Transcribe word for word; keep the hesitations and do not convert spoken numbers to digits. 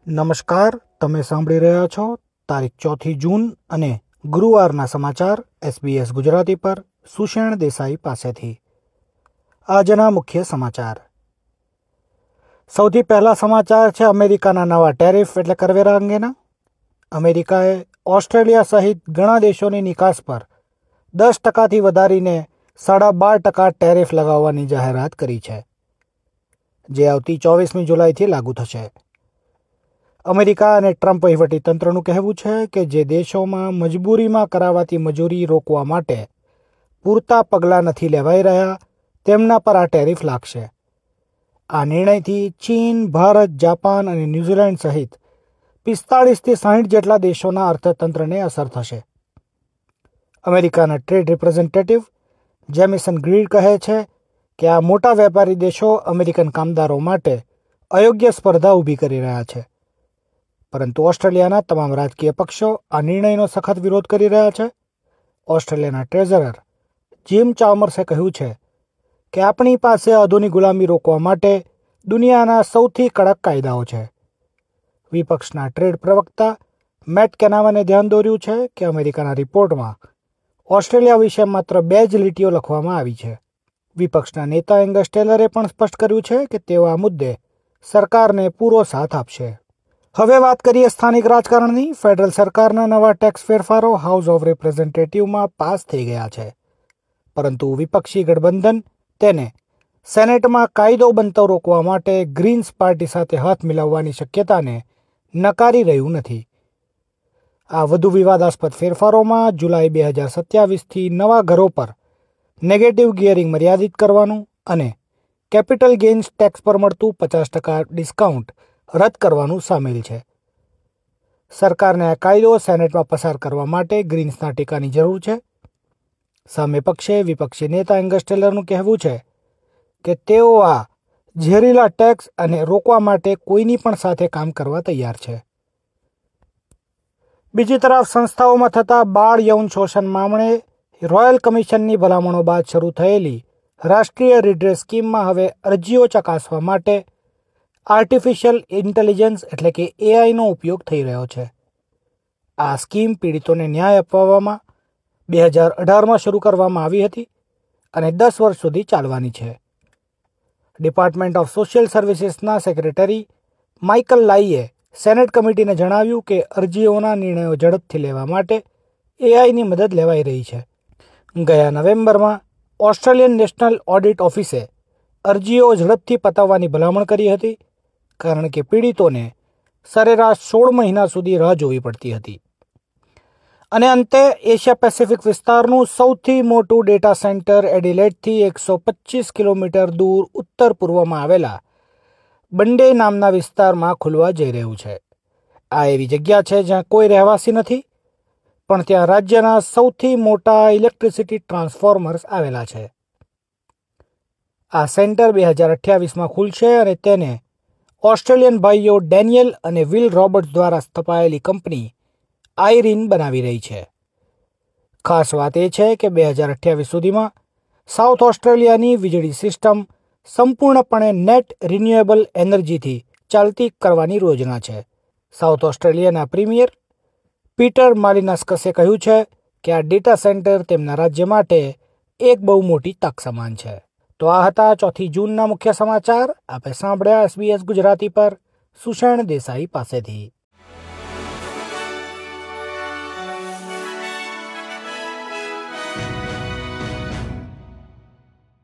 નમસ્કાર, તમે સાંભળી રહ્યા છો તારીખ ચોથી જૂન અને ગુરુવારના સમાચાર એસબીએસ ગુજરાતી પર સુષેણ દેસાઈ પાસેથી. આજના મુખ્ય સમાચાર. સૌથી પહેલા સમાચાર છે અમેરિકાના નવા ટેરિફ એટલે કરવેરા અંગેના. અમેરિકાએ ઓસ્ટ્રેલિયા સહિત ઘણા દેશોની નિકાસ પર દસ ટકાથી વધારીને સાડા બાર ટકા ટેરિફ લગાવવાની જાહેરાત કરી છે, જે આવતી ચોવીસમી જુલાઈથી લાગુ થશે. અમેરિકા અને ટ્રમ્પ વહીવટીતંત્રનું કહેવું છે કે જે દેશોમાં મજબૂરીમાં કરાવાતી મજૂરી રોકવા માટે પૂરતા પગલાં નથી લેવાઈ રહ્યા તેમના પર આ ટેરિફ લાગશે. આ નિર્ણયથી ચીન, ભારત, જાપાન અને ન્યૂઝીલેન્ડ સહિત પિસ્તાળીસથી સાહીઠ જેટલા દેશોના અર્થતંત્રને અસર થશે. અમેરિકાના ટ્રેડ રિપ્રેઝેન્ટેટિવ જેમિસન ગ્રીડ કહે છે કે આ મોટા વેપારી દેશો અમેરિકન કામદારો માટે અયોગ્ય સ્પર્ધા ઊભી કરી રહ્યા છે, પરંતુ ઓસ્ટ્રેલિયાના તમામ રાજકીય પક્ષો આ નિર્ણયનો સખત વિરોધ કરી રહ્યા છે. ઓસ્ટ્રેલિયાના ટ્રેઝરર જીમ ચાલ્મર્સે કહ્યું છે કે આપણી પાસે આધુનિક ગુલામી રોકવા માટે દુનિયાના સૌથી કડક કાયદાઓ છે. વિપક્ષના ટ્રેડ પ્રવક્તા મેટ કેનાવને ધ્યાન દોર્યું છે કે અમેરિકાના રિપોર્ટમાં ઓસ્ટ્રેલિયા વિશે માત્ર બે જ લીટીઓ લખવામાં આવી છે. વિપક્ષના નેતા એંગસ ટેલરે પણ સ્પષ્ટ કર્યું છે કે તેઓ આ મુદ્દે સરકારને પૂરો સાથ આપશે. હવે વાત કરીએ સ્થાનિક રાજકારણની. ફેડરલ સરકારના નવા ટેક્સ ફેરફારો હાઉસ ઓફ રિપ્રેઝેન્ટેટિવમાં પાસ થઈ ગયા છે, પરંતુ વિપક્ષી ગઠબંધન તેને સેનેટમાં કાયદો બનતો રોકવા માટે ગ્રીન્સ પાર્ટી સાથે હાથ મિલાવવાની શક્યતાને નકારી રહ્યું નથી. આ વધુ વિવાદાસ્પદ ફેરફારોમાં જુલાઈ બે હજાર સત્યાવીસથી નવા ઘરો પર નેગેટિવ ગિયરિંગ મર્યાદિત કરવાનું અને કેપિટલ ગેઇન્સ ટેક્સ પર મળતું પચાસ ટકા ડિસ્કાઉન્ટ રદ કરવાનું સામેલ છે. સરકારને આ કાયદો સેનેટમાં પસાર કરવા માટે ગ્રીન્સના ટેકાની જરૂર છે. સામે પક્ષે વિપક્ષી નેતા એંગસ ટેલરનું કહેવું છે કે તેઓ આ ઝેરીલા ટેક્સ અને રોકવા માટે કોઈની પણ સાથે કામ કરવા તૈયાર છે. બીજી તરફ સંસ્થાઓમાં થતા બાળ યૌન શોષણ મામલે રોયલ કમિશનની ભલામણો બાદ શરૂ થયેલી રાષ્ટ્રીય રિડ્રેસ સ્કીમમાં હવે અરજીઓ ચકાસવા માટે આર્ટિફિશિયલ ઇન્ટેલિજન્સ એટલે કે એઆઈનો ઉપયોગ થઈ રહ્યો છે. આ સ્કીમ પીડિતોને ન્યાય અપાવવામાં બે હજાર અઢારમાં શરૂ કરવામાં આવી હતી અને દસ વર્ષ સુધી ચાલવાની છે. ડિપાર્ટમેન્ટ ઓફ સોશિયલ સર્વિસીસના સેક્રેટરી માઇકલ લાઈએ સેનેટ કમિટીને જણાવ્યું કે અરજીઓના નિર્ણયો ઝડપથી લેવા માટે એઆઈની મદદ લેવાઈ રહી છે. ગયા નવેમ્બરમાં ઓસ્ટ્રેલિયન નેશનલ ઓડિટ ઓફિસે અરજીઓ ઝડપથી પતાવવાની ભલામણ કરી હતી, કારણ કે પીડિતોને સરેરાશ સોળ મહિના સુધી રાહ જોવી પડતી હતી. અને અંતે એશિયા પેસિફિક વિસ્તારનું સૌથી મોટું ડેટા સેન્ટર એડિલેડથી એકસો પચીસ કિલોમીટર દૂર ઉત્તર પૂર્વમાં આવેલા બંડે નામના વિસ્તારમાં ખુલવા જઈ રહ્યું છે. આ એવી જગ્યા છે જ્યાં કોઈ રહેવાસી નથી, પણ ત્યાં રાજ્યના સૌથી મોટા ઇલેક્ટ્રિસિટી ટ્રાન્સફોર્મર્સ આવેલા છે. આ સેન્ટર બે હજાર અઠ્યાવીસમાં ખુલશે અને તેને ઓસ્ટ્રેલિયન ભાઈઓ ડેનિયલ અને વિલ રોબર્ટ્સ દ્વારા સ્થપાયેલી કંપની આઇરીન બનાવી રહી છે. ખાસ વાત એ છે કે બે હજાર અઠ્યાવીસ સુધીમાં સાઉથ ઓસ્ટ્રેલિયાની વીજળી સિસ્ટમ સંપૂર્ણપણે નેટ રિન્યુએબલ એનર્જીથી ચાલતી કરવાની યોજના છે. સાઉથ ઓસ્ટ્રેલિયાના પ્રીમિયર પીટર માલિનાસ્કસે કહ્યું છે કે આ ડેટા સેન્ટર તેમના રાજ્ય માટે એક બહુ મોટી તક સમાન છે. તો આ હતા ચોથી જૂનના મુખ્ય સમાચાર. આપે સાંભળ્યા એસબીએસ ગુજરાતી પર સુષેણ દેસાઈ પાસેથી.